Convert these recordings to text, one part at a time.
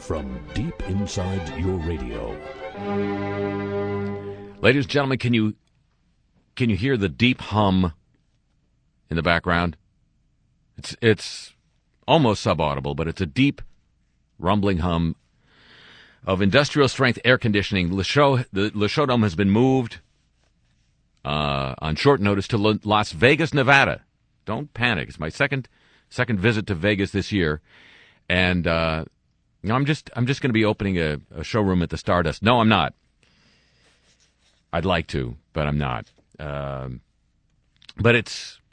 from deep inside your radio. Ladies and gentlemen, can you hear the deep hum in the background? It's almost subaudible, but it's a deep, rumbling hum of industrial-strength air conditioning. The Le Show Dome has been moved on short notice to Las Vegas, Nevada. Don't panic. It's my second visit to Vegas this year, and I'm just going to be opening a showroom at the Stardust. No, I'm not. I'd like to, but I'm not. But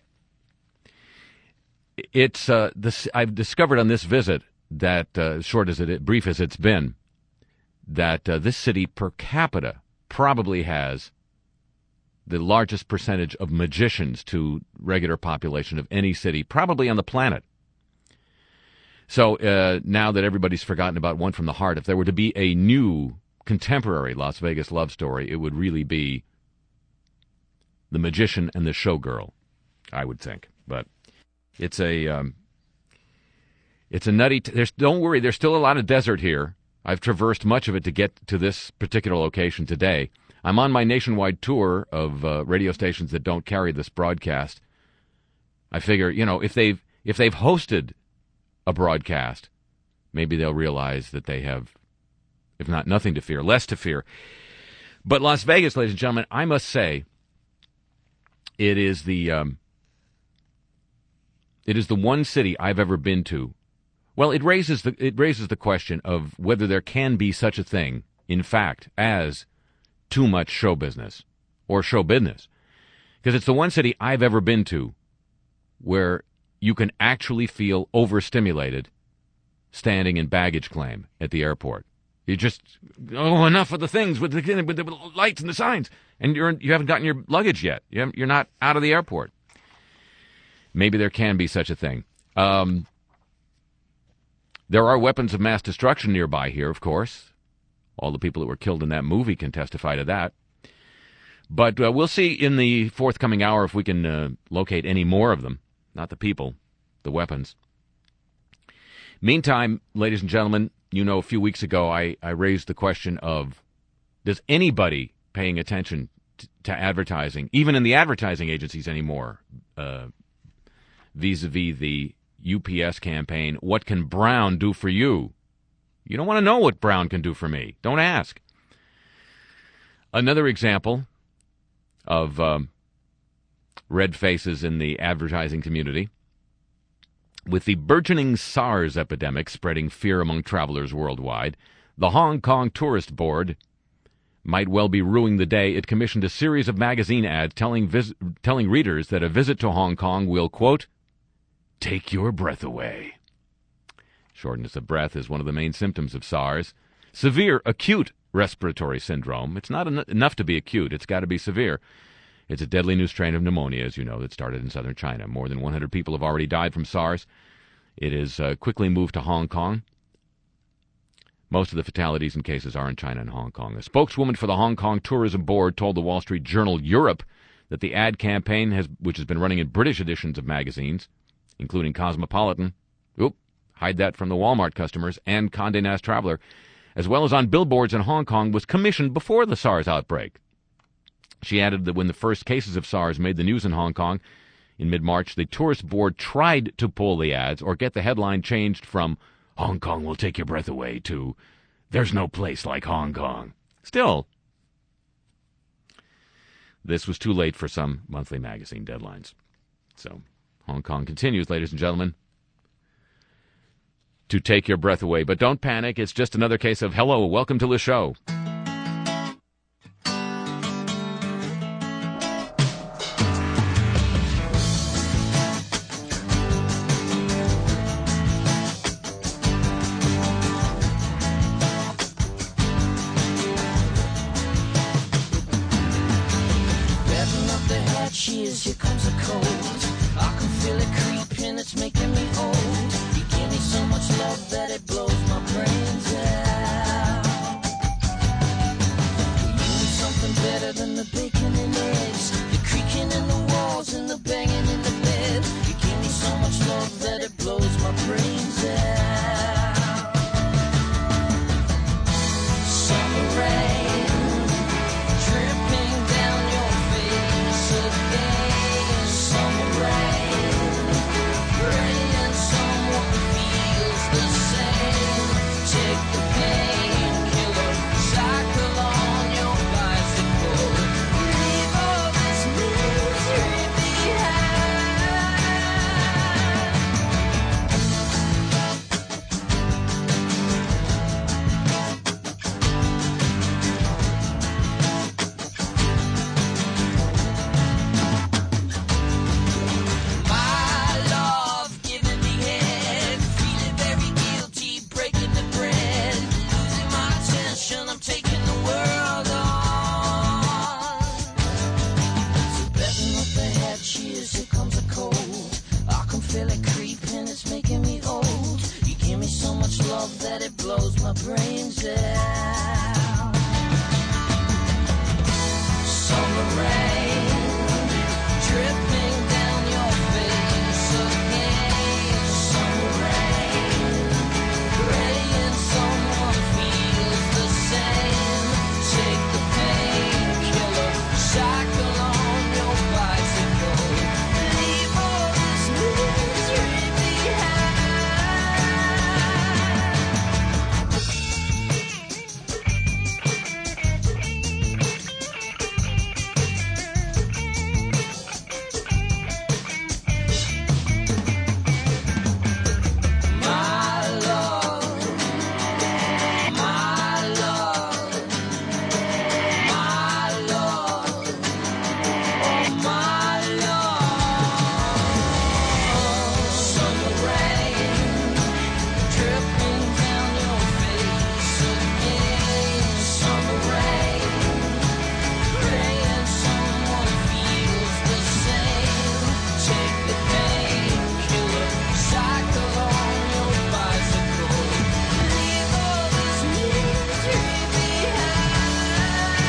I've discovered on this visit that, brief as it's been, that this city per capita probably has the largest percentage of magicians to regular population of any city, probably on the planet. So now that everybody's forgotten about One from the Heart, if there were to be a new contemporary Las Vegas love story, it would really be The Magician and the Showgirl, I would think. But it's a nutty. Don't worry, there's still a lot of desert here. I've traversed much of it to get to this particular location today. I'm on my nationwide tour of radio stations that don't carry this broadcast. I figure, if they've hosted a broadcast, maybe they'll realize that they have, if not nothing to fear, less to fear. But Las Vegas, ladies and gentlemen, I must say, it is the one city I've ever been to. Well, it raises the question of whether there can be such a thing, in fact, as too much show business or show business. Because it's the one city I've ever been to where you can actually feel overstimulated standing in baggage claim at the airport. You just, enough of the things with the lights and the signs, and you haven't gotten your luggage yet. You're not out of the airport. Maybe there can be such a thing. There are weapons of mass destruction nearby here, of course. All the people that were killed in that movie can testify to that. But we'll see in the forthcoming hour if we can locate any more of them. Not the people, the weapons. Meantime, ladies and gentlemen, a few weeks ago I raised the question of, does anybody paying attention to advertising, even in the advertising agencies anymore, vis-a-vis the UPS campaign, what can Brown do for you? You don't want to know what Brown can do for me. Don't ask. Another example of red faces in the advertising community. With the burgeoning SARS epidemic spreading fear among travelers worldwide, the Hong Kong Tourist Board might well be ruining the day. It commissioned a series of magazine ads telling readers that a visit to Hong Kong will, quote, take your breath away. Shortness of breath is one of the main symptoms of SARS. Severe acute respiratory syndrome. It's not enough to be acute. It's got to be severe. It's a deadly new strain of pneumonia, as you know, that started in southern China. More than 100 people have already died from SARS. It has quickly moved to Hong Kong. Most of the fatalities and cases are in China and Hong Kong. A spokeswoman for the Hong Kong Tourism Board told the Wall Street Journal Europe that the ad campaign, which has been running in British editions of magazines, including Cosmopolitan, hide that from the Walmart customers, and Condé Nast Traveler, as well as on billboards in Hong Kong, was commissioned before the SARS outbreak. She added that when the first cases of SARS made the news in Hong Kong in mid-March, the tourist board tried to pull the ads or get the headline changed from Hong Kong will take your breath away to there's no place like Hong Kong. Still, this was too late for some monthly magazine deadlines. So Hong Kong continues, ladies and gentlemen, to take your breath away. But don't panic. It's just another case of, hello, welcome to the show. Here comes a cold. I can feel it creeping, it's making me old. You give me so much love that it blows my brains out. my brains out. Summer rain dripping down your face again. Summer rain praying someone feels the same. Take the painkiller, cycle on your bicycle. Leave all this misery behind. My love, my love, my love, oh my love. Summer rain dripping down your face again. Summer rain praying someone feels the same. Take the painkiller, cycle on your bicycle. Leave all this misery behind.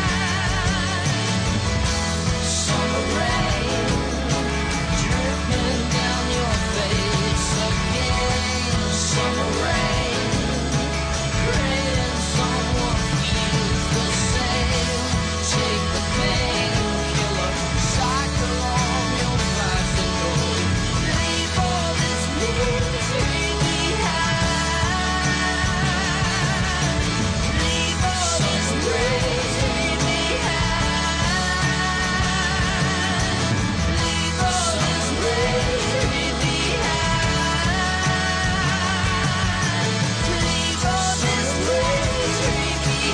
Summer rain dripping down your face again. Summer rain praying someone feels the same. Take the painkiller, cycle on your bicycle. Leave all this misery behind. Leave all this misery behind. Leave all this misery behind. Leave all this misery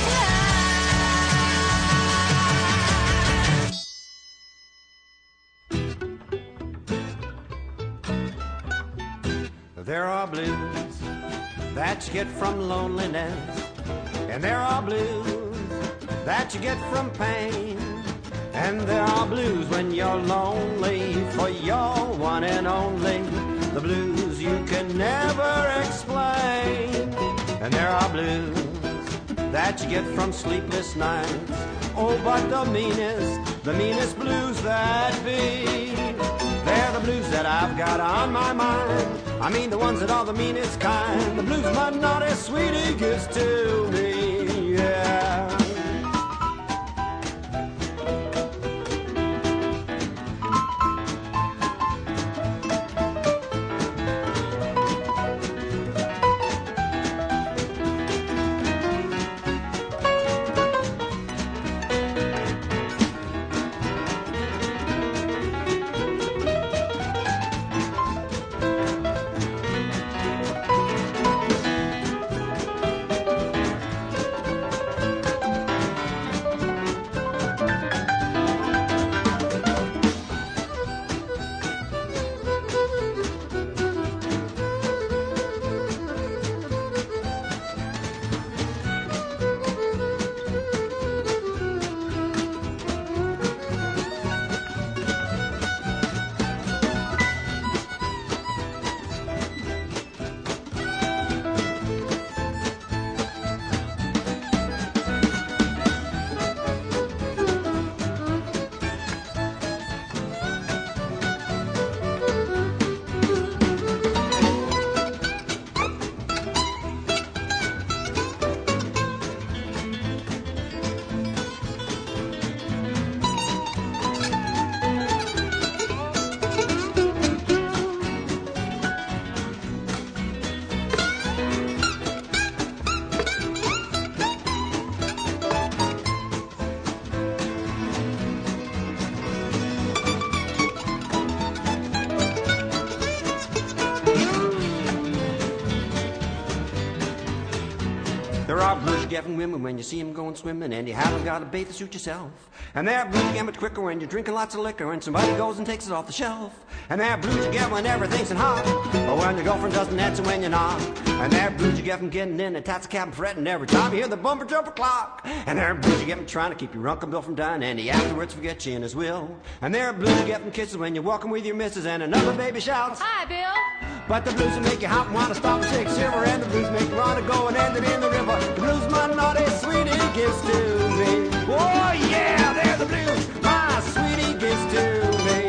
behind. There are blues that you get from loneliness, and there are blues that you get from pain, and there are blues when you're lonely for your one and only, the blues you can never explain. And there are blues that you get from sleepless nights, oh, but the meanest blues that be, they're the blues that I've got on my mind. I mean the ones that are the meanest kind, the blues my naughty sweetie gives to me, yeah. There are blues you get from women when you see them going swimming and you haven't got a bathing suit yourself. And there are blues you get much quicker when you're drinking lots of liquor and somebody goes and takes it off the shelf. And there are blues you get when everything's in hot, or when your girlfriend doesn't answer when you're not. And there are blues you get from getting in a taxi cab and fretting every time you hear the bumper jumper clock. And there are blues you get from trying to keep your Uncle Bill from dying and he afterwards forgets you in his will. And there are blues you get from kisses when you're walking with your missus and another baby shouts, "Hi, Bill." But the blues will make you hop and want to stop and shake, shiver, and the blues make you want to go and end it in the river. The blues, my naughty sweetie, gives to me. Oh yeah, they're the blues, my sweetie gives to me.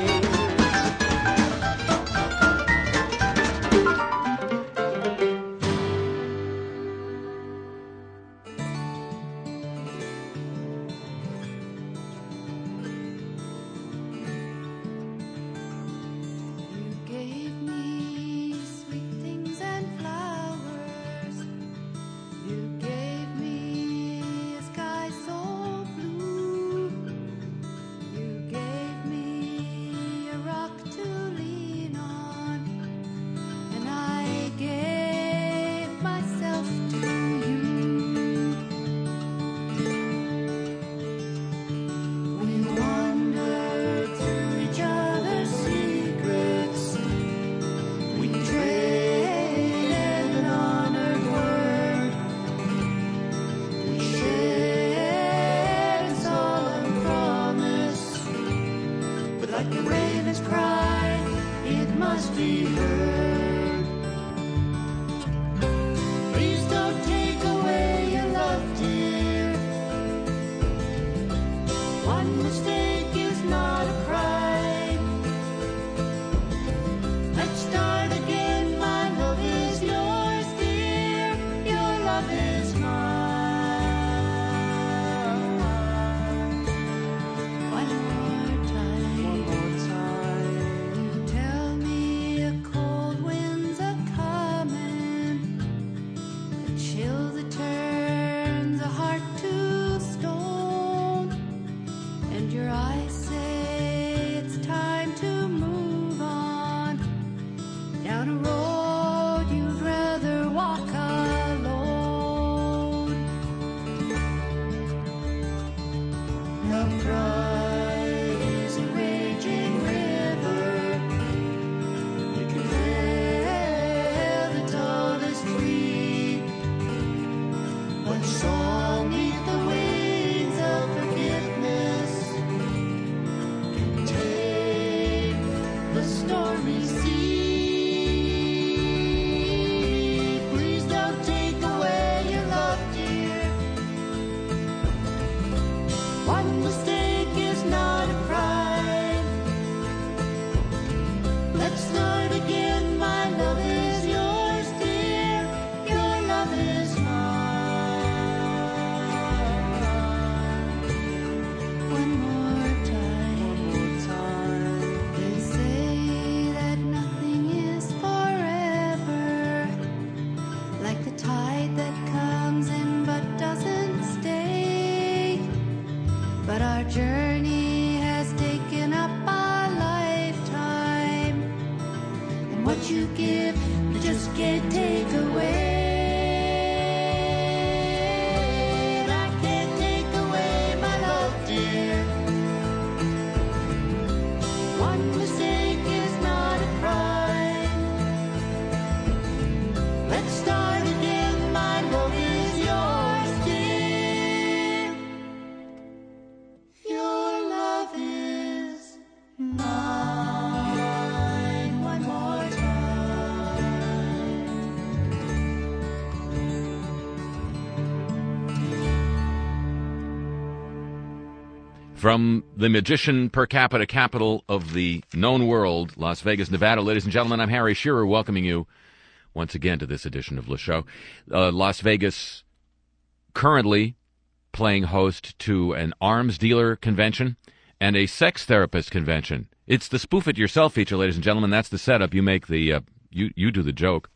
From the magician per capita capital of the known world, Las Vegas, Nevada. Ladies and gentlemen, I'm Harry Shearer, welcoming you once again to this edition of Le Show. Las Vegas currently playing host to an arms dealer convention and a sex therapist convention. It's the Spoof It Yourself feature, ladies and gentlemen. That's the setup. You make the you do the joke.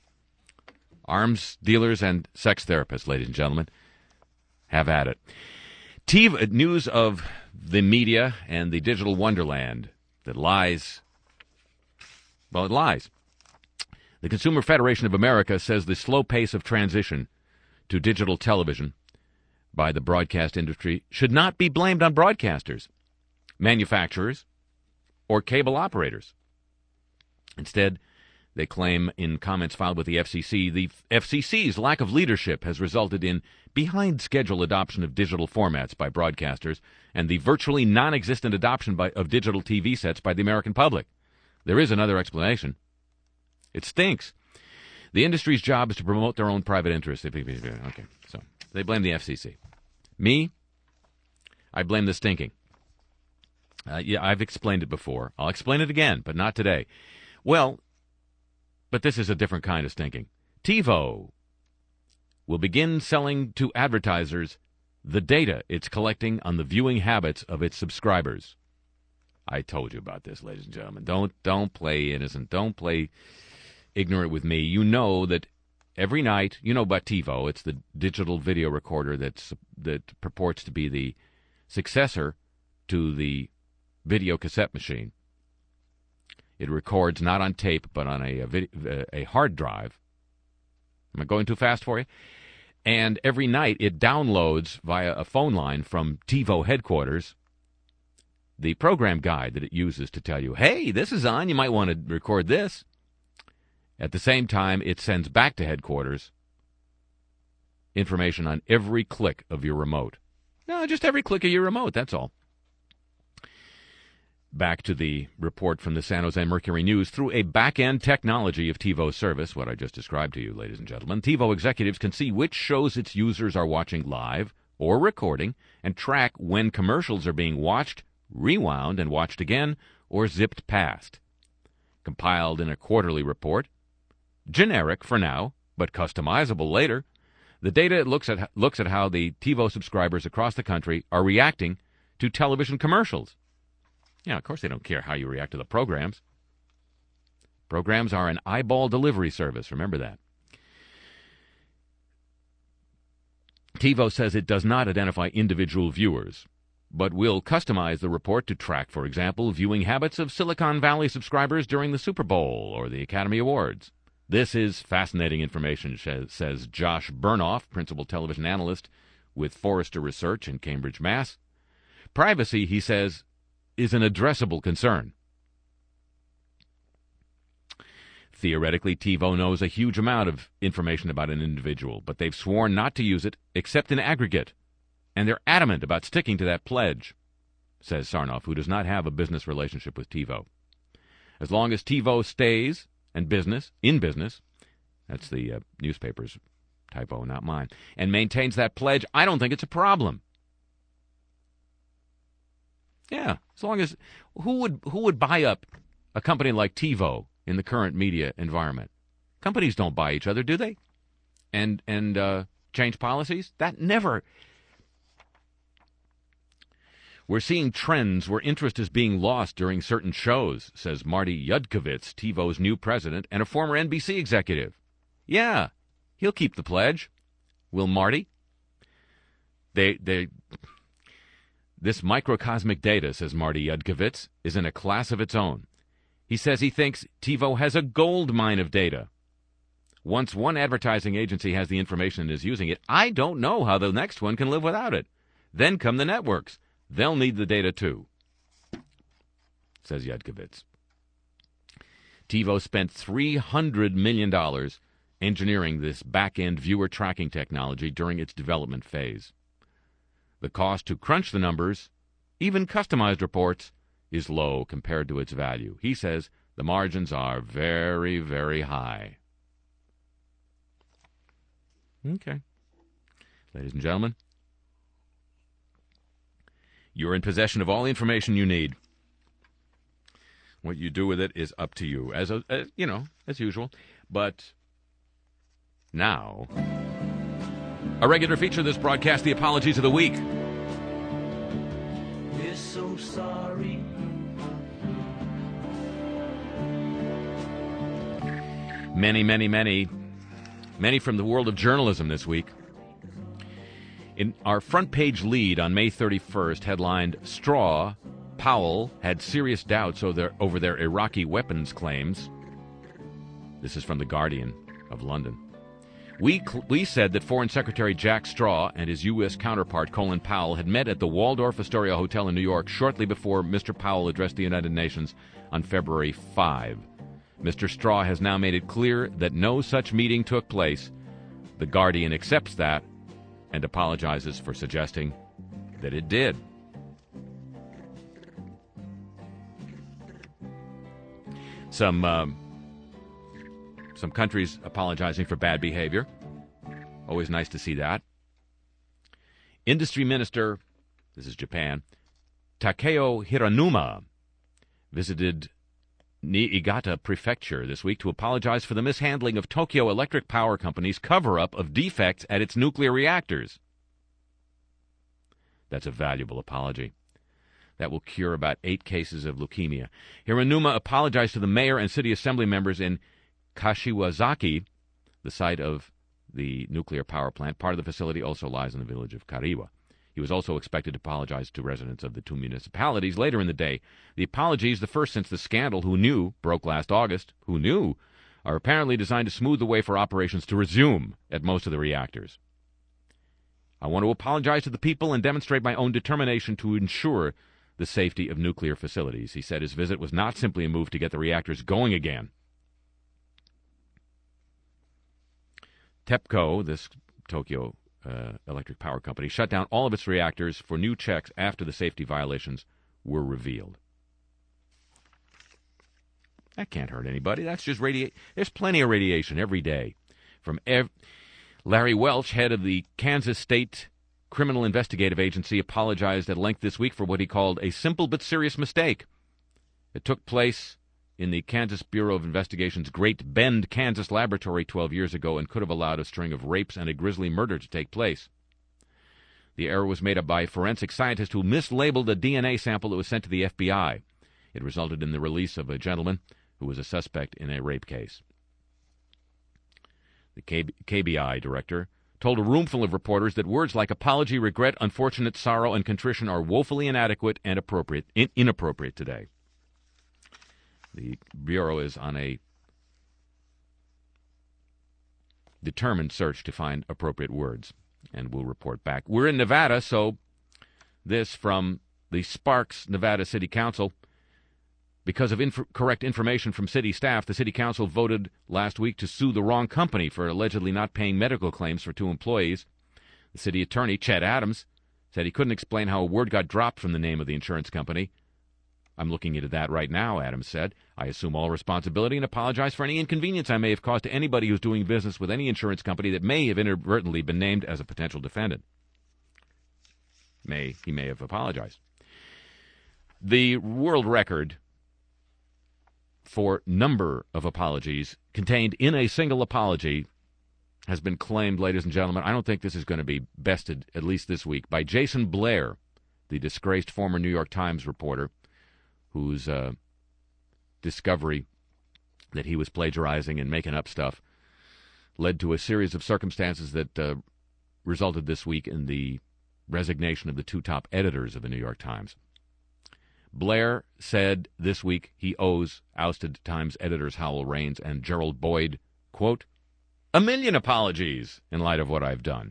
Arms dealers and sex therapists, ladies and gentlemen. Have at it. TV news of the media and the digital wonderland that lies. Well, it lies. The Consumer Federation of America says the slow pace of transition to digital television by the broadcast industry should not be blamed on broadcasters, manufacturers, or cable operators. Instead, they claim in comments filed with the FCC, the FCC's lack of leadership has resulted in behind-schedule adoption of digital formats by broadcasters and the virtually non-existent adoption of digital TV sets by the American public. There is another explanation. It stinks. The industry's job is to promote their own private interests. Okay, so they blame the FCC. Me, I blame the stinking. Yeah, I've explained it before. I'll explain it again, but not today. Well, but this is a different kind of stinking. TiVo will begin selling to advertisers the data it's collecting on the viewing habits of its subscribers. I told you about this, ladies and gentlemen. Don't play innocent. Don't play ignorant with me. You know that every night, you know about TiVo. It's the digital video recorder that purports to be the successor to the video cassette machine. It records not on tape, but on a hard drive. Am I going too fast for you? And every night it downloads via a phone line from TiVo headquarters the program guide that it uses to tell you, hey, this is on, you might want to record this. At the same time, it sends back to headquarters information on every click of your remote. No, just every click of your remote, that's all. Back to the report from the San Jose Mercury News. Through a back-end technology of TiVo's service, what I just described to you, ladies and gentlemen, TiVo executives can see which shows its users are watching live or recording and track when commercials are being watched, rewound, and watched again, or zipped past. Compiled in a quarterly report, generic for now, but customizable later, the data looks at how the TiVo subscribers across the country are reacting to television commercials. Yeah, of course they don't care how you react to the programs. Programs are an eyeball delivery service. Remember that. TiVo says it does not identify individual viewers, but will customize the report to track, for example, viewing habits of Silicon Valley subscribers during the Super Bowl or the Academy Awards. This is fascinating information, says Josh Burnoff, principal television analyst with Forrester Research in Cambridge, Mass. Privacy, he says, is an addressable concern. Theoretically, TiVo knows a huge amount of information about an individual, but they've sworn not to use it except in aggregate, and they're adamant about sticking to that pledge, says Sarnoff, who does not have a business relationship with TiVo. As long as TiVo stays in business, that's the newspaper's typo, not mine, and maintains that pledge, I don't think it's a problem. Yeah, as long as who would buy up a company like TiVo in the current media environment? Companies don't buy each other, do they? And change policies? That never. We're seeing trends where interest is being lost during certain shows, says Marty Yudkovitz, TiVo's new president and a former NBC executive. Yeah, he'll keep the pledge. Will Marty? This microcosmic data, says Marty Yudkovitz, is in a class of its own. He says he thinks TiVo has a gold mine of data. Once one advertising agency has the information and is using it, I don't know how the next one can live without it. Then come the networks. They'll need the data too, says Yudkovitz. TiVo spent $300 million engineering this back-end viewer tracking technology during its development phase. The cost to crunch the numbers, even customized reports, is low compared to its value. He says the margins are very, very high. Okay. Ladies and gentlemen, you're in possession of all the information you need. What you do with it is up to you, as usual. But now, a regular feature of this broadcast, the Apologies of the Week. We're so sorry. Many from the world of journalism this week. In our front page lead on May 31st, headlined, Straw, Powell had serious doubts over their Iraqi weapons claims. This is from The Guardian of London. We said that Foreign Secretary Jack Straw and his U.S. counterpart Colin Powell had met at the Waldorf Astoria Hotel in New York shortly before Mr. Powell addressed the United Nations on February 5. Mr. Straw has now made it clear that no such meeting took place. The Guardian accepts that and apologizes for suggesting that it did. Some Some countries apologizing for bad behavior. Always nice to see that. Industry Minister, this is Japan, Takeo Hiranuma visited Niigata Prefecture this week to apologize for the mishandling of Tokyo Electric Power Company's cover-up of defects at its nuclear reactors. That's a valuable apology. That will cure about 8 cases of leukemia. Hiranuma apologized to the mayor and city assembly members in Kashiwazaki, the site of the nuclear power plant. Part of the facility also lies in the village of Kariwa. He was also expected to apologize to residents of the 2 municipalities later in the day. The apologies, the first since the scandal broke last August, are apparently designed to smooth the way for operations to resume at most of the reactors. I want to apologize to the people and demonstrate my own determination to ensure the safety of nuclear facilities. He said his visit was not simply a move to get the reactors going again. TEPCO, this Tokyo Electric Power Company, shut down all of its reactors for new checks after the safety violations were revealed. That can't hurt anybody. That's just radiation. There's plenty of radiation every day. Larry Welch, head of the Kansas State Criminal Investigative Agency, apologized at length this week for what he called a simple but serious mistake. It took place in the Kansas Bureau of Investigation's Great Bend, Kansas laboratory 12 years ago and could have allowed a string of rapes and a grisly murder to take place. The error was made up by forensic scientists who mislabeled a DNA sample that was sent to the FBI. It resulted in the release of a gentleman who was a suspect in a rape case. The KBI director told a roomful of reporters that words like apology, regret, unfortunate, sorrow, and contrition are woefully inadequate and inappropriate today. The Bureau is on a determined search to find appropriate words, and we'll report back. We're in Nevada, so this from the Sparks, Nevada City Council. Because of incorrect information from city staff, the city council voted last week to sue the wrong company for allegedly not paying medical claims for 2 employees. The city attorney, Chet Adams, said he couldn't explain how a word got dropped from the name of the insurance company. I'm looking into that right now, Adams said. I assume all responsibility and apologize for any inconvenience I may have caused to anybody who's doing business with any insurance company that may have inadvertently been named as a potential defendant. He may have apologized. The world record for number of apologies contained in a single apology has been claimed, ladies and gentlemen. I don't think this is going to be bested, at least this week, by Jason Blair, the disgraced former New York Times reporter, whose discovery that he was plagiarizing and making up stuff led to a series of circumstances that resulted this week in the resignation of the 2 top editors of the New York Times. Blair said this week he owes ousted Times editors Howell Raines and Gerald Boyd, quote, 1 million apologies in light of what I've done.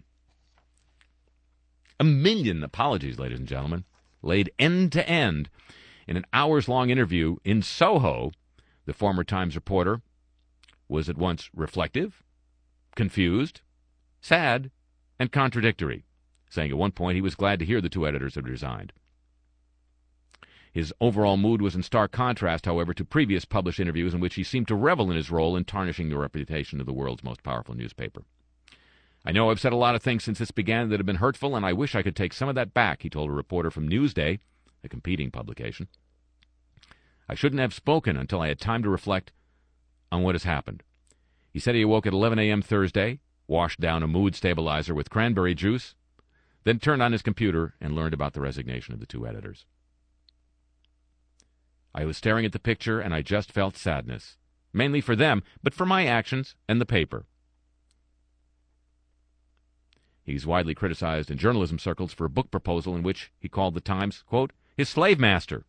1 million apologies, ladies and gentlemen, laid end to end. In an hours-long interview in Soho, the former Times reporter was at once reflective, confused, sad, and contradictory, saying at one point he was glad to hear the 2 editors had resigned. His overall mood was in stark contrast, however, to previous published interviews in which he seemed to revel in his role in tarnishing the reputation of the world's most powerful newspaper. I know I've said a lot of things since this began that have been hurtful, and I wish I could take some of that back, he told a reporter from Newsday, a competing publication. I shouldn't have spoken until I had time to reflect on what has happened. He said he awoke at 11 a.m. Thursday, washed down a mood stabilizer with cranberry juice, then turned on his computer and learned about the resignation of the 2 editors. I was staring at the picture, and I just felt sadness, mainly for them, but for my actions and the paper. He's widely criticized in journalism circles for a book proposal in which he called the Times, quote, his slave master.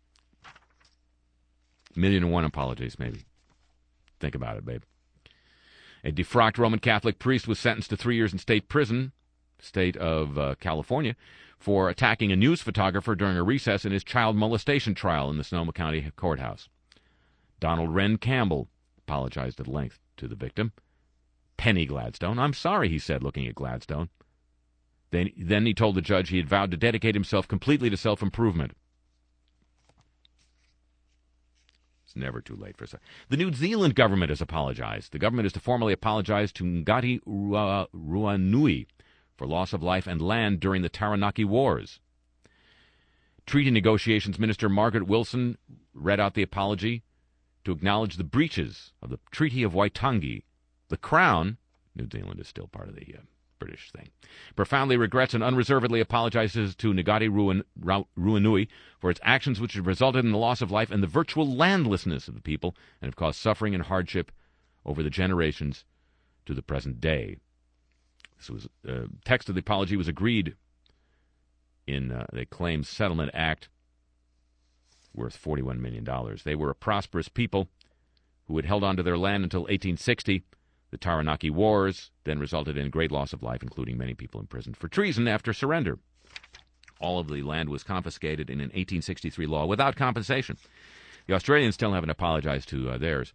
1,000,001 apologies, maybe. Think about it, babe. A defrocked Roman Catholic priest was sentenced to 3 years in state prison, state of California, for attacking a news photographer during a recess in his child molestation trial in the Sonoma County courthouse. Donald Wren Campbell apologized at length to the victim. Penny Gladstone. I'm sorry, he said, looking at Gladstone. Then he told the judge he had vowed to dedicate himself completely to self-improvement. It's never too late for us. The New Zealand government has apologized. The government is to formally apologize to Ngati Ruanui for loss of life and land during the Taranaki Wars. Treaty Negotiations Minister Margaret Wilson read out the apology to acknowledge the breaches of the Treaty of Waitangi. The Crown, New Zealand is still part of the British thing, profoundly regrets and unreservedly apologizes to Ngati Ruanui for its actions which have resulted in the loss of life and the virtual landlessness of the people and have caused suffering and hardship over the generations to the present day. This was text of the apology was agreed in the Claims Settlement Act, worth $41 million. They were a prosperous people who had held on to their land until 1860. The Taranaki Wars then resulted in great loss of life, including many people imprisoned for treason after surrender. All of the land was confiscated in an 1863 law without compensation. The Australians still haven't apologized to theirs.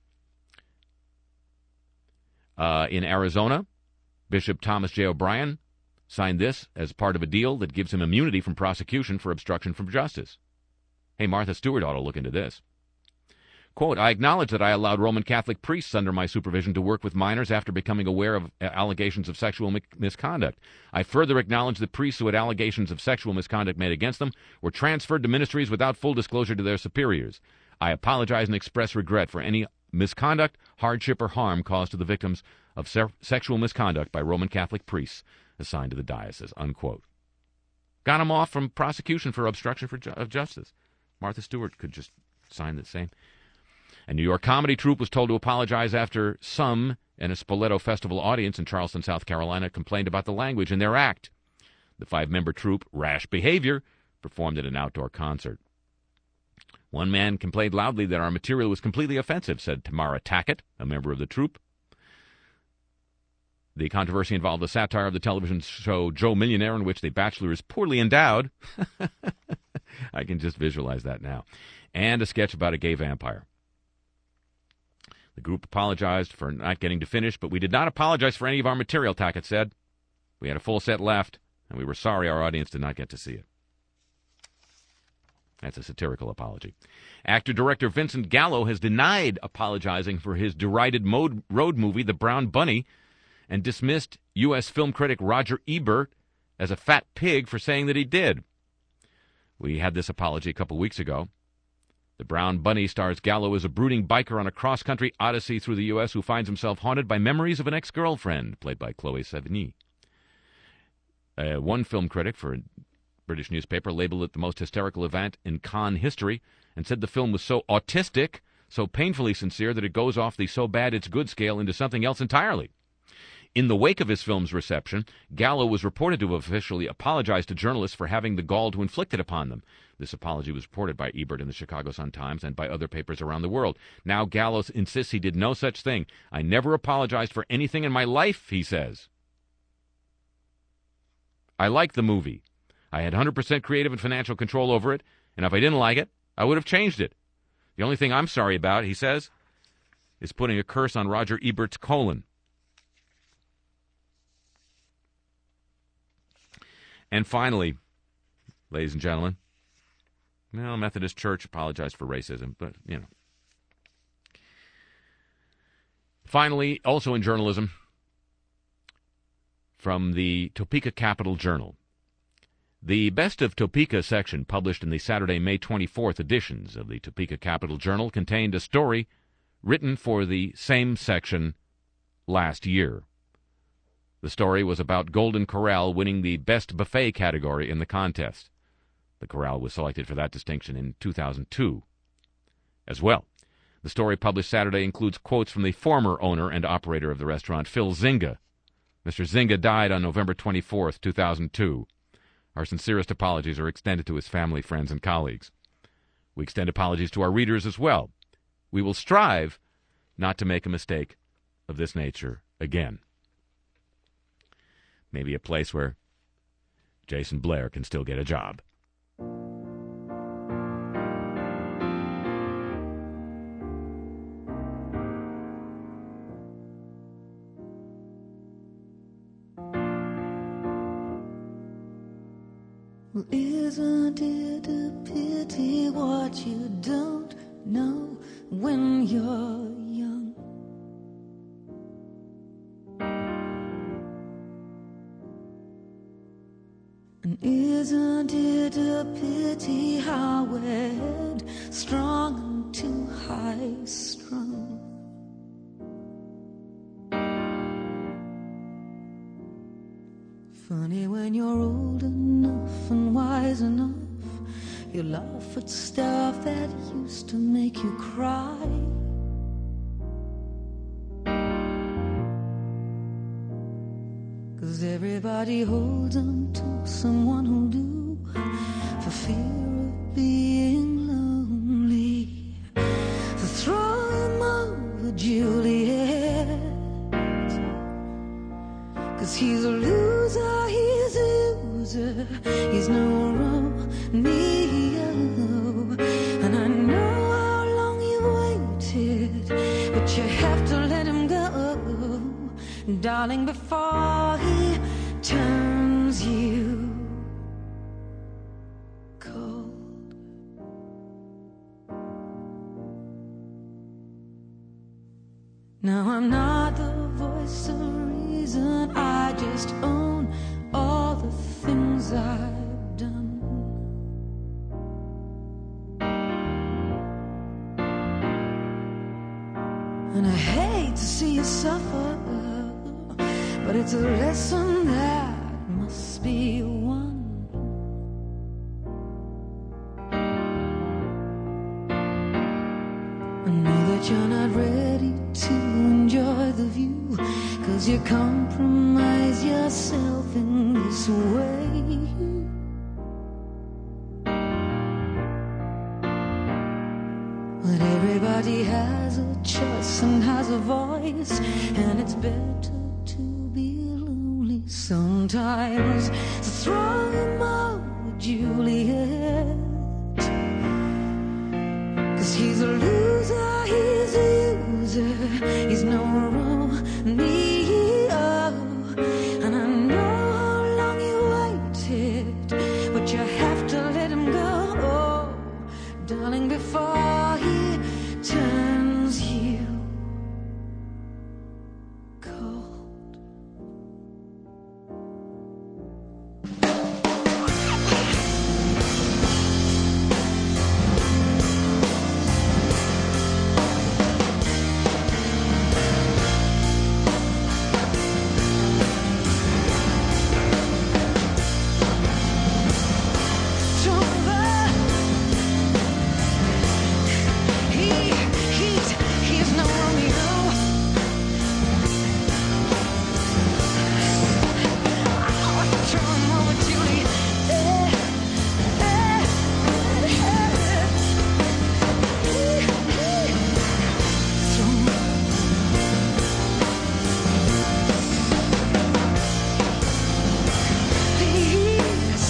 In Arizona, Bishop Thomas J. O'Brien signed this as part of a deal that gives him immunity from prosecution for obstruction of justice. Hey, Martha Stewart ought to look into this. Quote, I acknowledge that I allowed Roman Catholic priests under my supervision to work with minors after becoming aware of allegations of sexual misconduct. I further acknowledge that priests who had allegations of sexual misconduct made against them were transferred to ministries without full disclosure to their superiors. I apologize and express regret for any misconduct, hardship, or harm caused to the victims of sexual misconduct by Roman Catholic priests assigned to the diocese, unquote. Got him off from prosecution for obstruction of justice. Martha Stewart could just sign the same. A New York comedy troupe was told to apologize after some in a Spoleto Festival audience in Charleston, South Carolina, complained about the language in their act. The 5-member troupe, Rash Behavior, performed at an outdoor concert. One man complained loudly that our material was completely offensive, said Tamara Tackett, a member of the troupe. The controversy involved a satire of the television show Joe Millionaire, in which the bachelor is poorly endowed. I can just visualize that now. And a sketch about a gay vampire. The group apologized for not getting to finish, but we did not apologize for any of our material, Tackett said. We had a full set left, and we were sorry our audience did not get to see it. That's a satirical apology. Actor-director Vincent Gallo has denied apologizing for his derided road movie, The Brown Bunny, and dismissed U.S. film critic Roger Ebert as a fat pig for saying that he did. We had this apology a couple weeks ago. The Brown Bunny stars Gallo as a brooding biker on a cross-country odyssey through the U.S. who finds himself haunted by memories of an ex-girlfriend, played by Chloe Sevigny. One film critic for a British newspaper labeled it the most hysterical event in Cannes history and said the film was so autistic, so painfully sincere that it goes off the so bad it's good scale into something else entirely. In the wake of his film's reception, Gallo was reported to have officially apologized to journalists for having the gall to inflict it upon them. This apology was reported by Ebert in the Chicago Sun-Times and by other papers around the world. Now Gallo insists he did no such thing. I never apologized for anything in my life, he says. I liked the movie. I had 100% creative and financial control over it, and if I didn't like it, I would have changed it. The only thing I'm sorry about, he says, is putting a curse on Roger Ebert's colon. And finally, ladies and gentlemen, well, Methodist Church apologized for racism, but, you know. Finally, also in journalism, from the Topeka Capital Journal. The Best of Topeka section, published in the Saturday, May 24th editions of the Topeka Capital Journal, contained a story written for the same section last year. The story was about Golden Corral winning the Best Buffet category in the contest. The Corral was selected for that distinction in 2002 as well. The story published Saturday includes quotes from the former owner and operator of the restaurant, Phil Zynga. Mr. Zynga died on November 24th, 2002. Our sincerest apologies are extended to his family, friends, and colleagues. We extend apologies to our readers as well. We will strive not to make a mistake of this nature again. Maybe a place where Jason Blair can still get a job. Well, isn't it a pity what you don't know when you're young. And isn't it a pity how we're strong and too high strung? Funny when you're old enough and wise enough, you laugh at stuff that used to make you cry. Cause everybody holds on to someone who'll do for fear of being lonely. So throw him over Juliet, cause he's a loser, he's a loser, he's no Romeo. And I know how long you waited, but you have to let him go, darling, before he turns you cold. Now I'm not the voice of reason, I just own all the things I've done. And I hate to see you suffer, but it's a lesson that must be won. I know that you're not ready to enjoy the view, cause you compromise yourself in this way. But everybody has a choice and has a voice, and it's better to be lonely sometimes. So throw him out, Juliet, cause he's a loser, he's a user, he's no Romeo. And I know how long you waited, but you have to let him go, darling, before he turns you cold. He's no Romeo. Throw him over Juliet. Please.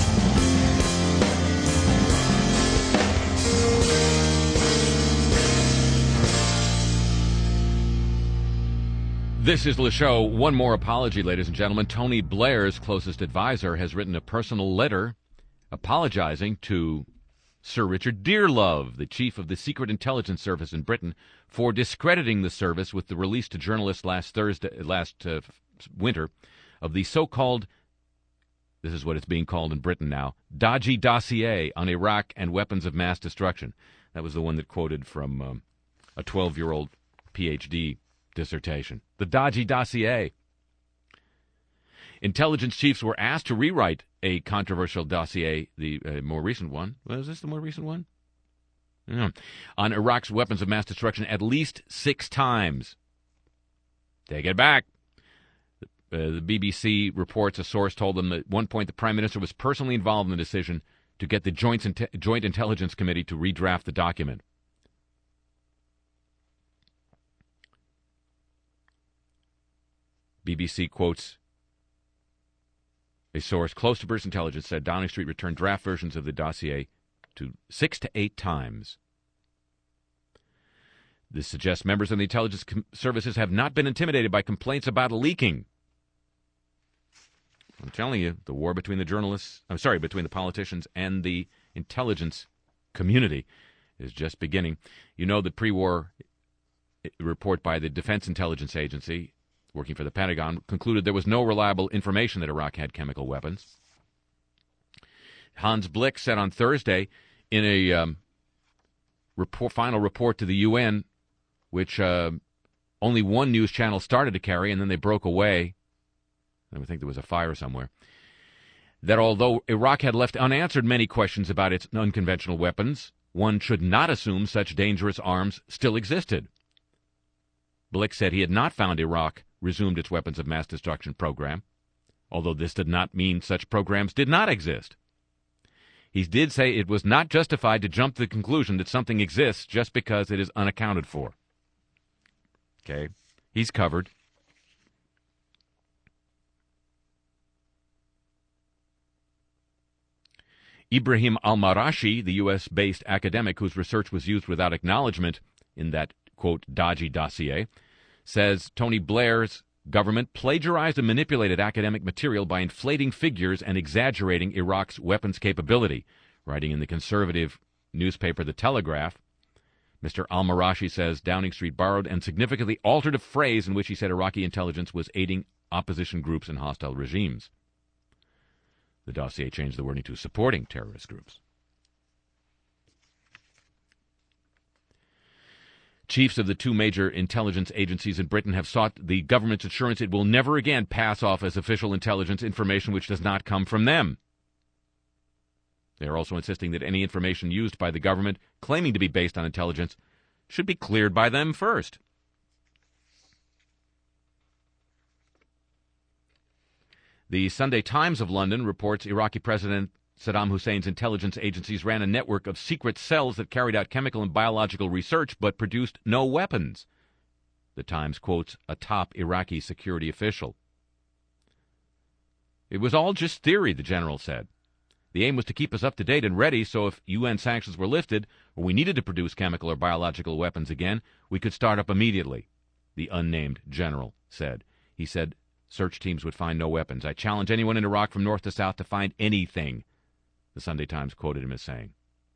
This is Le Show. One more apology, ladies and gentlemen. Tony Blair's closest advisor has written a personal letter apologizing to Sir Richard Dearlove, the chief of the Secret Intelligence Service in Britain, for discrediting the service with the release to journalists last winter of the so-called, this is what it's being called in Britain now, dodgy dossier on Iraq and weapons of mass destruction. That was the one that quoted from a 12-year-old PhD dissertation. The dodgy dossier. Intelligence chiefs were asked to rewrite a controversial dossier, the more recent one. Was this the more recent one? No. On Iraq's weapons of mass destruction at least 6 times. Take it back. The BBC reports a source told them that at one point the Prime Minister was personally involved in the decision to get the Joint Intelligence Committee to redraft the document. BBC quotes a source close to British intelligence said Downing Street returned draft versions of the dossier to 6 to 8 times. This suggests members of the intelligence services have not been intimidated by complaints about leaking. I'm telling you, the war between between the politicians and the intelligence community is just beginning. You know, the pre-war report by the Defense Intelligence Agency, working for the Pentagon, concluded there was no reliable information that Iraq had chemical weapons. Hans Blix said on Thursday in a final report to the UN, which only one news channel started to carry, and then they broke away. I think there was a fire somewhere. That although Iraq had left unanswered many questions about its unconventional weapons, one should not assume such dangerous arms still existed. Blix said he had not found Iraq resumed its weapons of mass destruction program, although this did not mean such programs did not exist. He did say it was not justified to jump to the conclusion that something exists just because it is unaccounted for. Okay, he's covered. Ibrahim al-Marashi, the U.S.-based academic whose research was used without acknowledgement in that, quote, dodgy dossier, says Tony Blair's government plagiarized and manipulated academic material by inflating figures and exaggerating Iraq's weapons capability. Writing in the conservative newspaper The Telegraph, Mr. al-Marashi says Downing Street borrowed and significantly altered a phrase in which he said Iraqi intelligence was aiding opposition groups and hostile regimes. The dossier changed the wording to supporting terrorist groups. Chiefs of the two major intelligence agencies in Britain have sought the government's assurance it will never again pass off as official intelligence information which does not come from them. They are also insisting that any information used by the government claiming to be based on intelligence should be cleared by them first. The Sunday Times of London reports Iraqi President Saddam Hussein's intelligence agencies ran a network of secret cells that carried out chemical and biological research but produced no weapons. The Times quotes a top Iraqi security official. It was all just theory, the general said. The aim was to keep us up to date and ready so if UN sanctions were lifted or we needed to produce chemical or biological weapons again, we could start up immediately, the unnamed general said. He said search teams would find no weapons. I challenge anyone in Iraq from north to south to find anything, the Sunday Times quoted him as saying.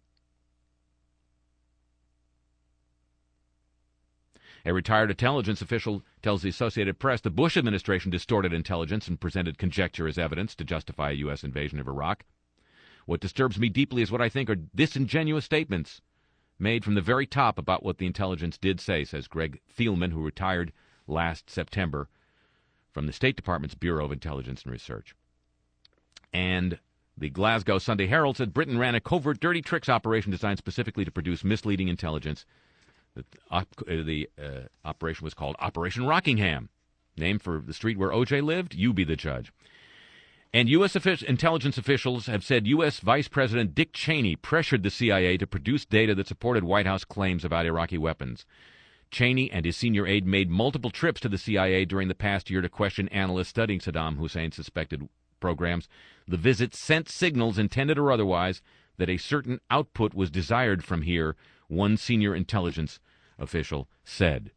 A retired intelligence official tells the Associated Press the Bush administration distorted intelligence and presented conjecture as evidence to justify a U.S. invasion of Iraq. What disturbs me deeply is what I think are disingenuous statements made from the very top about what the intelligence did say, says Greg Thielman, who retired last September from the State Department's Bureau of Intelligence and Research. And the Glasgow Sunday Herald said Britain ran a covert dirty tricks operation designed specifically to produce misleading intelligence. The operation was called Operation Rockingham, named for the street where O.J. lived. You be the judge. And U.S. intelligence officials have said U.S. Vice President Dick Cheney pressured the CIA to produce data that supported White House claims about Iraqi weapons. Cheney and his senior aide made multiple trips to the CIA during the past year to question analysts studying Saddam Hussein's suspected programs. The visits sent signals, intended or otherwise, that a certain output was desired from here, one senior intelligence official said.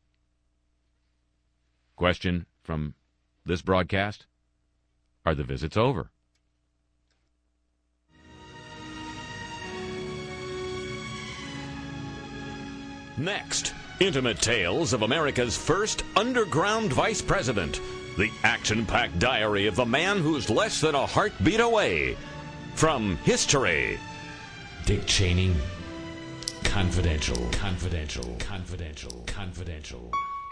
Question from this broadcast: are the visits over? Next, intimate tales of America's first underground vice president. The action-packed diary of the man who's less than a heartbeat away. From history. Dick Cheney. Confidential. Confidential. Confidential. Confidential.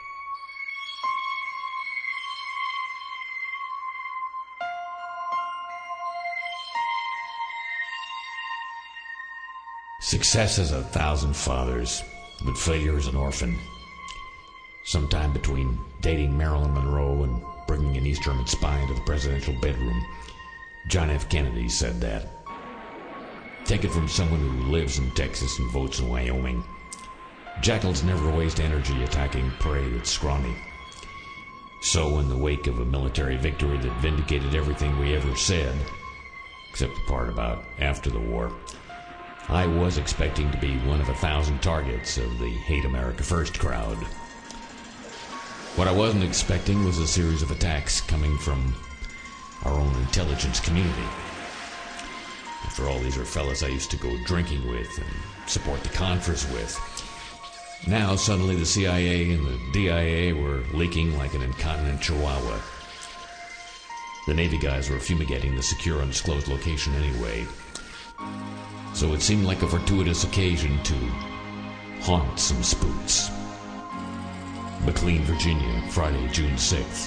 Success has 1,000 fathers, but failure is an orphan. Sometime between dating Marilyn Monroe and bringing an East German spy into the presidential bedroom, John F. Kennedy said that. Take it from someone who lives in Texas and votes in Wyoming. Jackals never waste energy attacking prey that's scrawny. So in the wake of a military victory that vindicated everything we ever said, except the part about after the war, I was expecting to be one of 1,000 targets of the Hate America First crowd. What I wasn't expecting was a series of attacks coming from our own intelligence community. After all, these are fellas I used to go drinking with and support the Contras with. Now, suddenly, the CIA and the DIA were leaking like an incontinent chihuahua. The Navy guys were fumigating the secure undisclosed location anyway. So it seemed like a fortuitous occasion to haunt some spooks. McLean, Virginia, Friday, June 6th,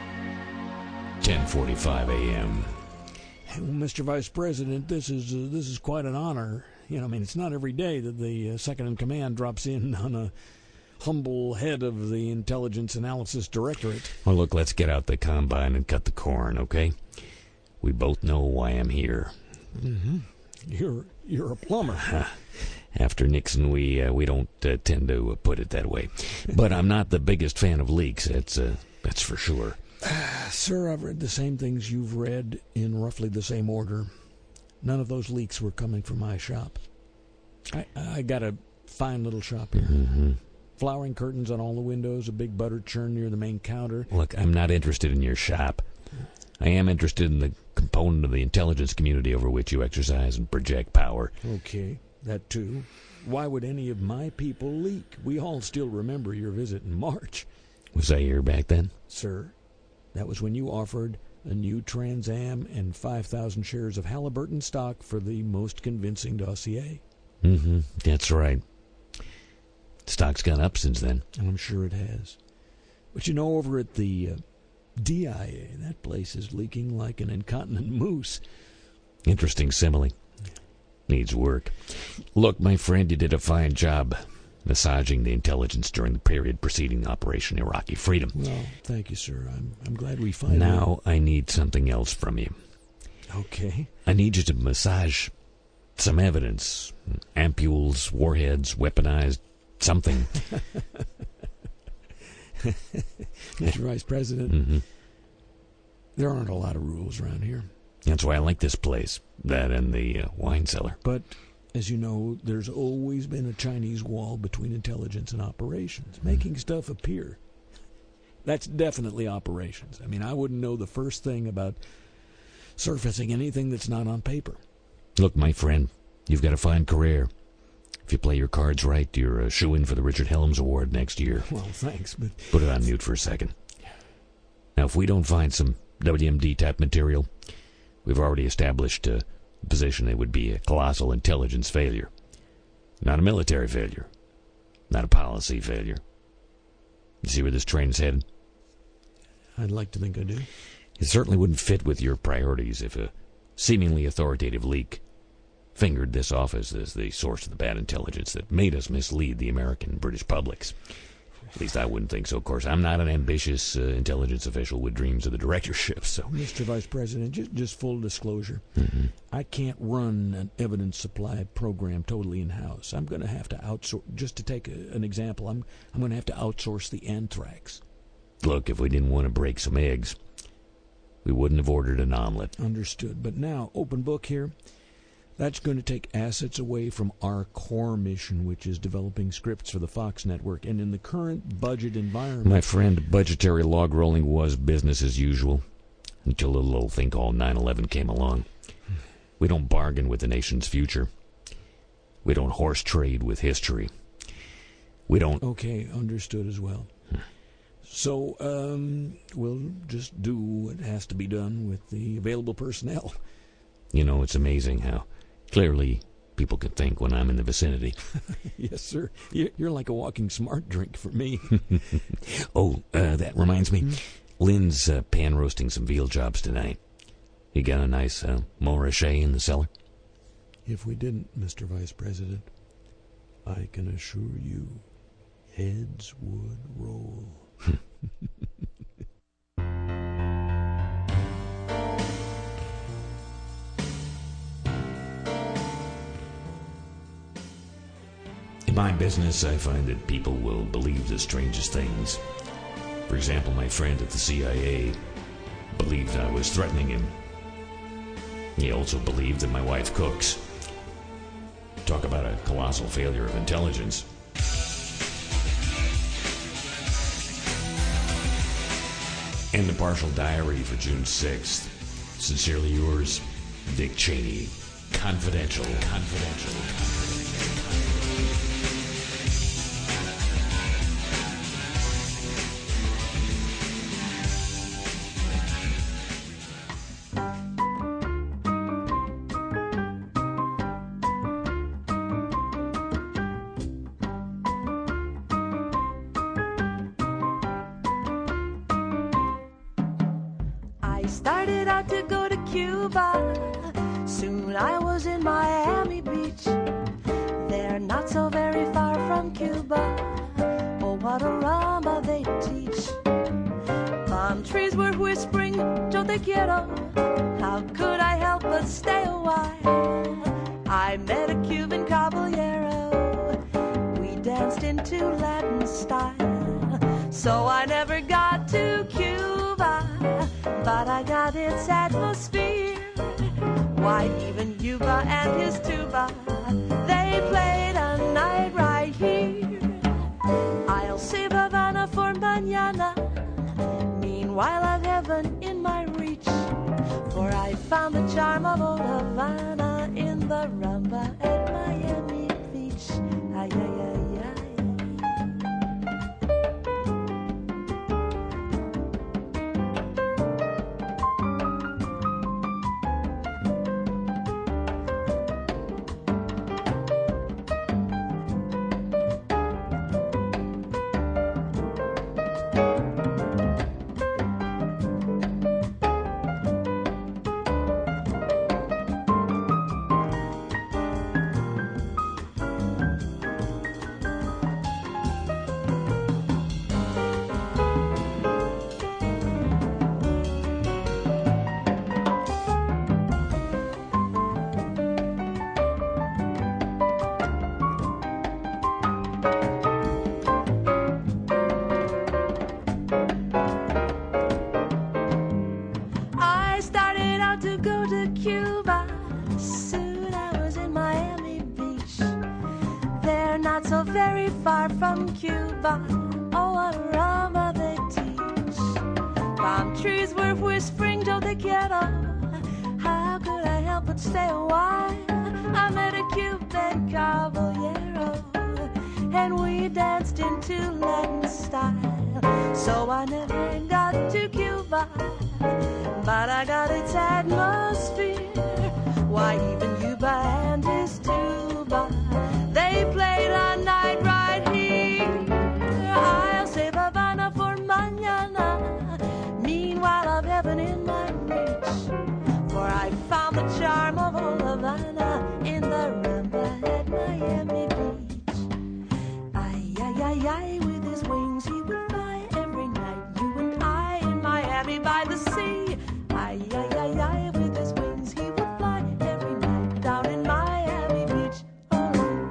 10:45 a.m. Well, Mr. Vice President, this is quite an honor. You know, I mean, it's not every day that the second-in-command drops in on a humble head of the Intelligence Analysis Directorate. Well, look, let's get out the combine and cut the corn, okay? We both know why I'm here. Mm-hmm. You're a plumber. After Nixon, we don't tend to put it that way. But I'm not the biggest fan of leaks, that's for sure. Sir, I've read the same things you've read in roughly the same order. None of those leaks were coming from my shop. I got a fine little shop here. Mm-hmm. Flowering curtains on all the windows, a big butter churn near the main counter. Look, I'm not interested in your shop. I am interested in the component of the intelligence community over which you exercise and project power. Okay, that too. Why would any of my people leak? We all still remember your visit in March. Was I here back then? Sir, that was when you offered a new Trans Am and 5,000 shares of Halliburton stock for the most convincing dossier. Mm-hmm, that's right. Stock's gone up since then. I'm sure it has. But you know, over at the DIA, that place is leaking like an incontinent moose. Interesting simile. Needs work. Look, my friend, you did a fine job massaging the intelligence during the period preceding Operation Iraqi Freedom. Well, thank you, sir. I'm glad we finally... Now I need something else from you. Okay. I need you to massage some evidence. Ampules, warheads, weaponized something. Mr. Vice President, Mm-hmm. there aren't a lot of rules around here. That's why I like this place. That and the wine cellar. But, as you know, there's always been a Chinese wall between intelligence and operations, making stuff appear. That's definitely operations. I mean, I wouldn't know the first thing about surfacing anything that's not on paper. Look, my friend, you've got a fine career. If you play your cards right, you're a shoo-in for the Richard Helms Award next year. Well, thanks, but... Put it on mute for a second. Now, if we don't find some WMD-type material, we've already established a position that would be a colossal intelligence failure. Not a military failure. Not a policy failure. You see where this train's headed? I'd like to think I do. It certainly wouldn't fit with your priorities if a seemingly authoritative leak fingered this office as the source of the bad intelligence that made us mislead the American and British publics. At least I wouldn't think so. Of course, I'm not an ambitious intelligence official with dreams of the directorship, so... Mr. Vice President, just full disclosure. Mm-hmm. I can't run an evidence supply program totally in-house. I'm going to have to outsource... Just to take an example, I'm going to have to outsource the anthrax. Look, if we didn't want to break some eggs, we wouldn't have ordered an omelet. Understood. But now, open book here. That's going to take assets away from our core mission, which is developing scripts for the Fox network. And in the current budget environment... My friend, budgetary log rolling was business as usual until a little old thing called 9/11 came along. We don't bargain with the nation's future. We don't horse trade with history. We don't... Okay, understood as well. So, we'll just do what has to be done with the available personnel. You know, it's amazing how clearly people can think when I'm in the vicinity. Yes, sir. You're like a walking smart drink for me. Oh, that reminds me. Lynn's pan roasting some veal jobs tonight. You got a nice Montrachet in the cellar? If we didn't, Mr. Vice President, I can assure you, heads would roll. In my business, I find that people will believe the strangest things. For example, my friend at the CIA believed I was threatening him. He also believed that my wife cooks. Talk about a colossal failure of intelligence. And the partial diary for June 6th. Sincerely yours, Dick Cheney. Confidential. I started out to go to Cuba. Soon I was in Miami Beach. They're not so very far from Cuba. Oh, what a rumba they teach. Palm trees were whispering, yo te quiero. How could I help but stay a while? I met a Cuban caballero. We danced into Latin style. So I never got to Cuba, but I got its atmosphere. Why, even Yuba and his tuba, they played a night right here. I'll save Havana for mañana. Meanwhile, I've heaven in my reach, for I found the charm of old Havana in the rumba at Miami Beach. Ay, ay, ay, ay. I started out to go to Cuba. Soon I was in Miami Beach. They're not so very far from Cuba. Oh, what a rumba they teach. Palm trees were whispering, yo te quiero. How could I help but stay a while? I met a Cuban caballero, and we danced into Latin style. So I never got to Cuba, but I got its atmosphere. Why, even Yuba and his tuba, they played a night right here. I'll save Havana for mañana. Meanwhile, I've heaven in my reach, for I found the charm of old Havana in the rumba at Miami Beach. Ay, ay, ay, ay, with his wings he would fly every night. You and I in Miami by the sea. Ay, ay, ay, ay, with his wings he would fly every night down in Miami Beach. Oh.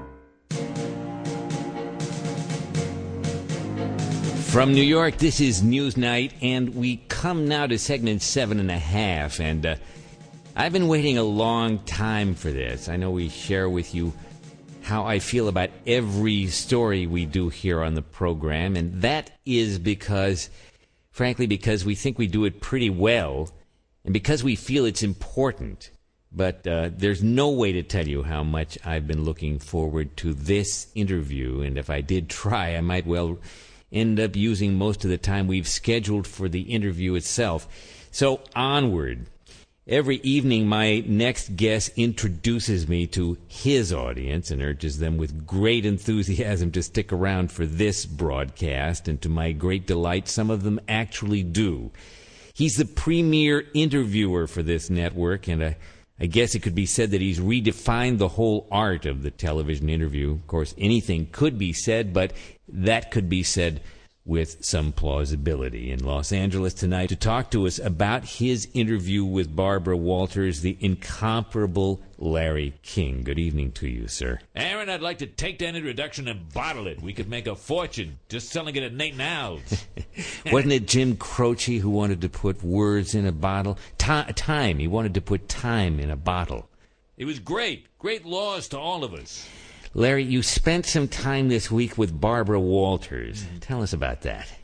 From New York, this is Newsnight, and we come now to segment 7.5, and I've been waiting a long time for this. I know we share with you how I feel about every story we do here on the program, and that is because, frankly, because we think we do it pretty well, and because we feel it's important. But there's no way to tell you how much I've been looking forward to this interview, and if I did try, I might well end up using most of the time we've scheduled for the interview itself. So onward. Every evening, my next guest introduces me to his audience and urges them with great enthusiasm to stick around for this broadcast, and to my great delight, some of them actually do. He's the premier interviewer for this network, and I guess it could be said that he's redefined the whole art of the television interview. Of course, anything could be said, but that could be said with some plausibility. In Los Angeles tonight to talk to us about his interview with Barbara Walters, the incomparable Larry King. Good evening to you, sir. Aaron, I'd like to take that introduction and bottle it. We could make a fortune just selling it at Nate Now's. Wasn't it Jim Croce who wanted to put words in a bottle? Time. He wanted to put time in a bottle. It was great. Great loss to all of us. Larry, you spent some time this week with Barbara Walters. Tell us about that.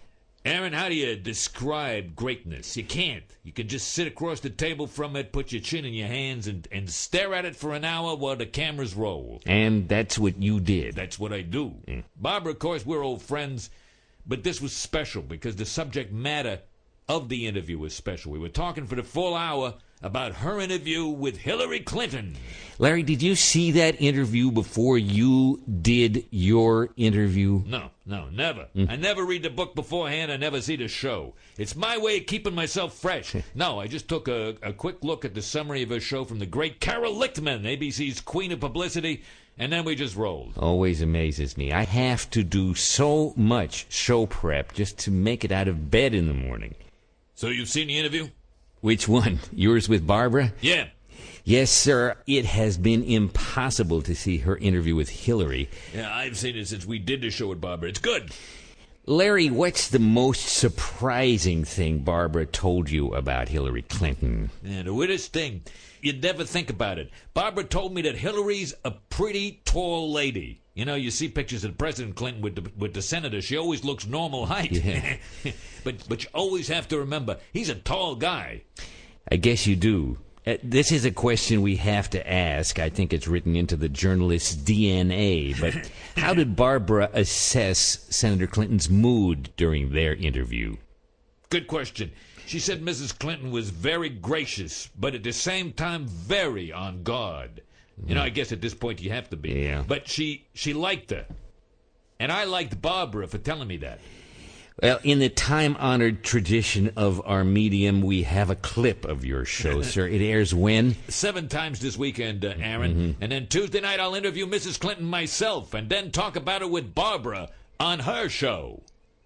Aaron, how do you describe greatness? You can't. You can just sit across the table from it, put your chin in your hands, and stare at it for an hour while the cameras roll. And that's what you did. That's what I do. Barbara, of course, we're old friends, but this was special because the subject matter of the interview was special. We were talking for the full hour about her interview with Hillary Clinton. Larry, did you see that interview before you did your interview? No, never. I never read the book beforehand. I never see the show. It's my way of keeping myself fresh. No, I just took a quick look at the summary of her show from the great Carol Lichtman, ABC's queen of publicity, and then we just rolled. Always amazes me. I have to do so much show prep just to make it out of bed in the morning. So you've seen the interview? Which one? Yours with Barbara? Yeah. Yes, sir. It has been impossible to see her interview with Hillary. Yeah, I've seen it since we did the show with Barbara. It's good. Larry, what's the most surprising thing Barbara told you about Hillary Clinton? Yeah, the weirdest thing. You'd never think about it. Barbara told me that Hillary's a pretty tall lady. You know, you see pictures of President Clinton with the senator. She always looks normal height. Yeah. But you always have to remember, he's a tall guy. I guess you do. This is a question we have to ask. I think it's written into the journalist's DNA. But how did Barbara assess Senator Clinton's mood during their interview? Good question. She said Mrs. Clinton was very gracious, but at the same time very on guard. You know, I guess at this point you have to be. Yeah. But she liked her. And I liked Barbara for telling me that. Well, in the time-honored tradition of our medium, we have a clip of your show, sir. It airs when? 7 times this weekend, Aaron. And then Tuesday night I'll interview Mrs. Clinton myself and then talk about her with Barbara on her show.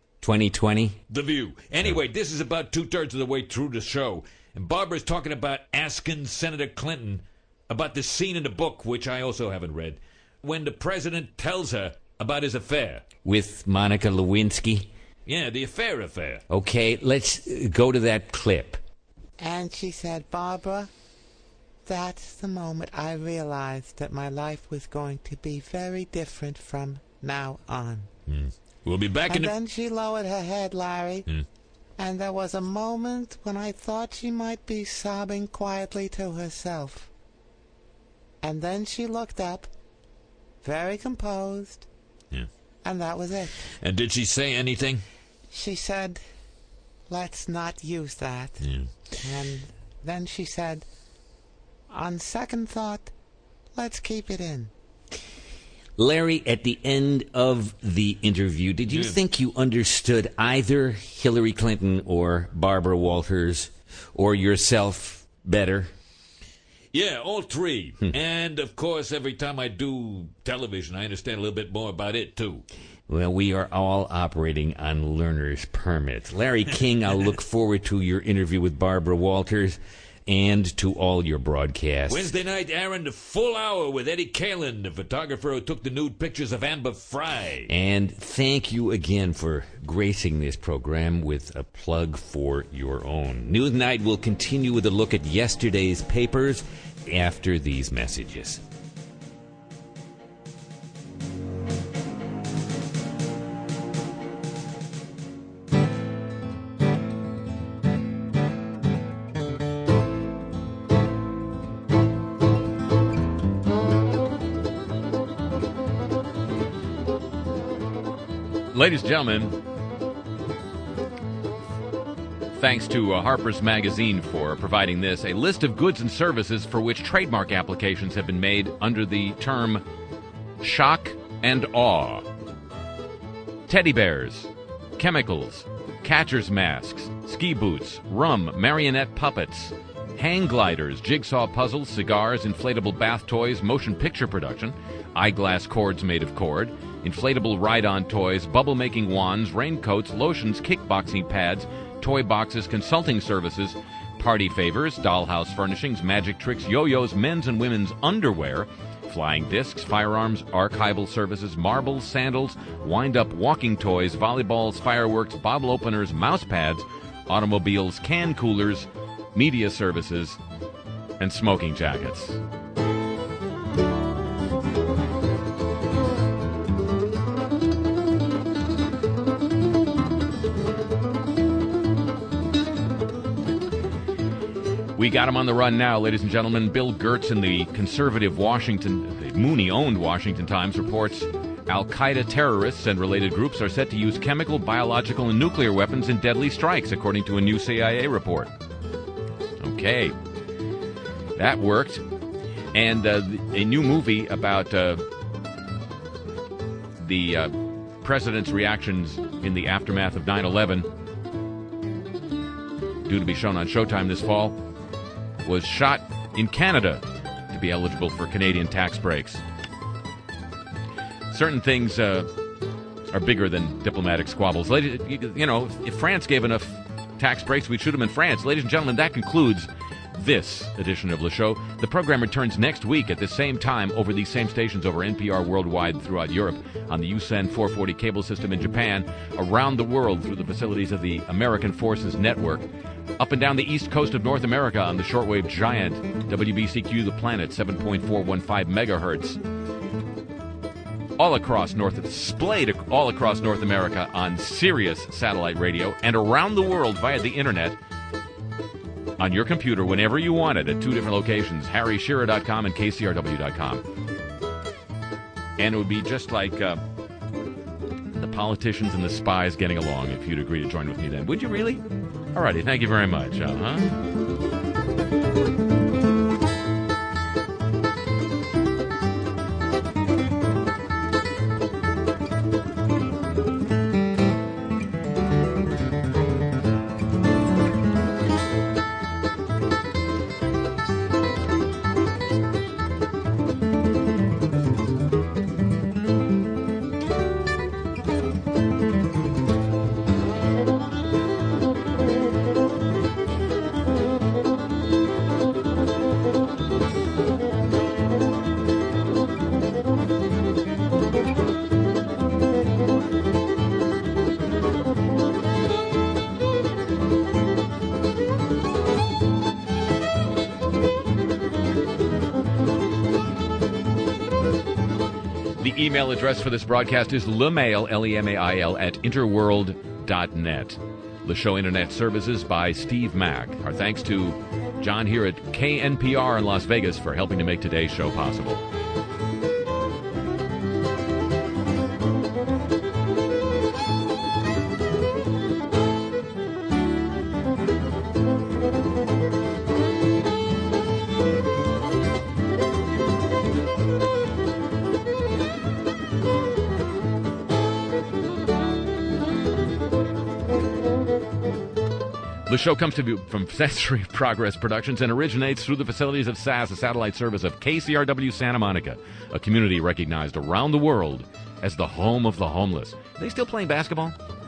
2020? The View. Anyway, this is about 2/3 of the way through the show. And Barbara's talking about asking Senator Clinton about the scene in the book, which I also haven't read, when the president tells her about his affair. With Monica Lewinsky? Yeah, the affair. Okay, let's go to that clip. And she said, Barbara, that's the moment I realized that my life was going to be very different from now on. We'll be back And then she lowered her head, Larry. And there was a moment when I thought she might be sobbing quietly to herself. And then she looked up, very composed, and that was it. And did she say anything? She said, let's not use that. And then she said, on second thought, let's keep it in. Larry, at the end of the interview, did you think you understood either Hillary Clinton or Barbara Walters or yourself better? Yeah, all three. And, of course, every time I do television, I understand a little bit more about it, too. Well, we are all operating on learner's permit. Larry King, I'll look forward to your interview with Barbara Walters and to all your broadcasts. Wednesday night, Aaron, the full hour with Eddie Kalin, the photographer who took the nude pictures of Amber Fry. And thank you again for gracing this program with a plug for your own. Newsnight will continue with a look at yesterday's papers after these messages. Ladies and gentlemen, thanks to Harper's Magazine for providing this, a list of goods and services for which trademark applications have been made under the term shock and awe. Teddy bears, chemicals, catcher's masks, ski boots, rum, marionette puppets, hang gliders, jigsaw puzzles, cigars, inflatable bath toys, motion picture production, eyeglass cords made of cord, inflatable ride-on toys, bubble-making wands, raincoats, lotions, kickboxing pads, toy boxes, consulting services, party favors, dollhouse furnishings, magic tricks, yo-yos, men's and women's underwear, flying discs, firearms, archival services, marbles, sandals, wind-up walking toys, volleyballs, fireworks, bottle openers, mouse pads, automobiles, can coolers, media services, and smoking jackets. We got him on the run now, ladies and gentlemen. Bill Gertz in the conservative the Mooney-owned Washington Times reports Al-Qaeda terrorists and related groups are set to use chemical, biological, and nuclear weapons in deadly strikes, according to a new CIA report. Okay. That worked. And a new movie about the president's reactions in the aftermath of 9/11, due to be shown on Showtime this fall, was shot in Canada to be eligible for Canadian tax breaks. Certain things are bigger than diplomatic squabbles. If France gave enough tax breaks, we'd shoot them in France. Ladies and gentlemen, that concludes this edition of Le Show. The program returns next week at the same time over these same stations over NPR worldwide throughout Europe, on the USEN 440 cable system in Japan, around the world through the facilities of the American Forces Network, up and down the east coast of North America on the shortwave giant WBCQ The Planet 7.415 megahertz. Splayed all across North America on Sirius satellite radio, and around the world via the internet on your computer whenever you want it at two different locations, harryshearer.com and kcrw.com. And it would be just like the politicians and the spies getting along if you'd agree to join with me then. Would you really? Alrighty, thank you very much. Email address for this broadcast is lemail, Lemail, at interworld.net. The show internet services by Steve Mack. Our thanks to John here at KNPR in Las Vegas for helping to make today's show possible. The show comes to you from Sensory Progress Productions and originates through the facilities of SAS, a satellite service of KCRW Santa Monica, a community recognized around the world as the home of the homeless. Are they still playing basketball?